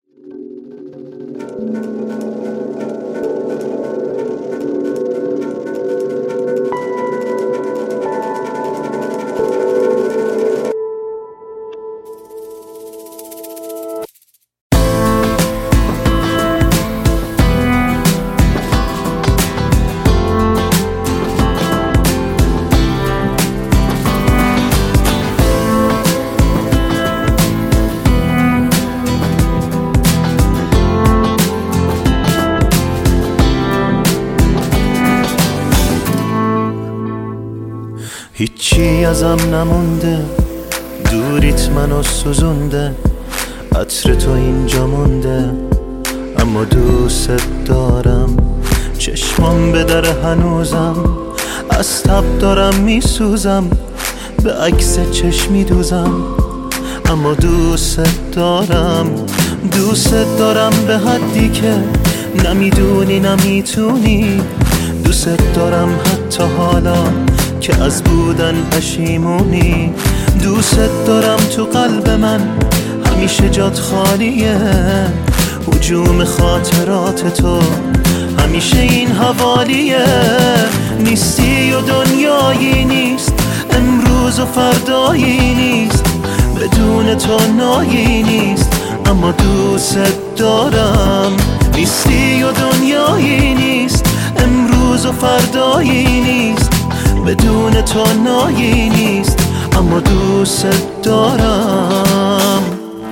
هیچی ازم نمونده، دوریت منو سوزونده، عطر تو اینجا مونده، اما دوست دارم. چشمام به در هنوزم، از تب دارم میسوزم، به عکس چشمی دوزم، اما دوست دارم. دوست دارم به حدی که نمیدونی نمیتونی. دوست دارم حتی حالا که از بودن پشیمونی. دوست دارم تو قلب من همیشه جات خالیه، هجوم خاطرات تو همیشه این حوالیه. نیستی و دنیایی نیست، امروز و فردایی نیست، بدون تو نایی نیست، اما دوست دارم. نیستی و دنیایی نیست، امروز و فردایی نیست، بدون تو نایی نیست، اما دوست دارم.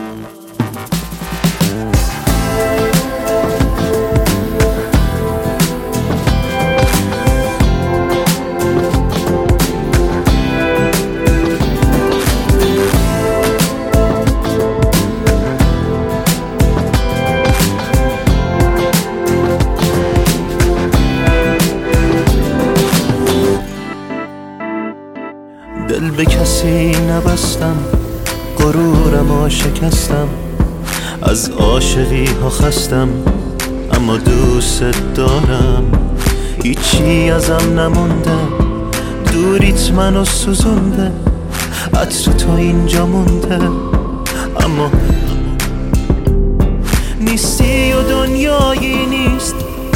دل به کسی نبستم، غرورمو شکستم، از عاشقی ها خستم، اما دوست دارم. هیچی ازم نمونده، دوریت منو سوزونده، عطر تو اینجا مونده، اما نیستی و دنیایی نیست.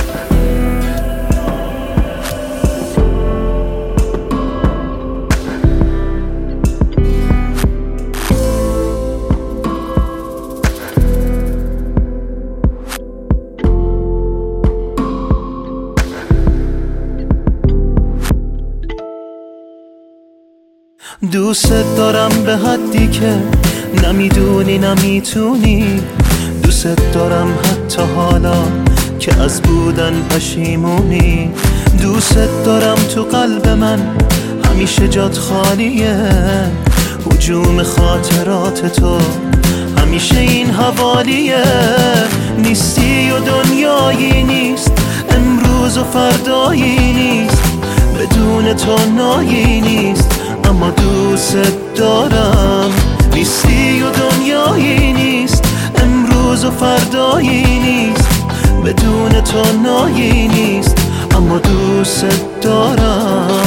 دوست دارم به حدی که نمیدونی نمیتونی. دوست دارم حتی حالا که از بودن پشیمونی. دوست دارم تو قلب من همیشه جات خالیه، هجوم خاطرات تو همیشه این حوالیه. نیستی و دنیایی نیست، امروز و فردایی نیست، بدون تو نایی نیست، اما دوست دارم. نیستی و دنیایی نیست، امروز و فردایی نیست، بدون تو نایی نیست، اما دوست دارم.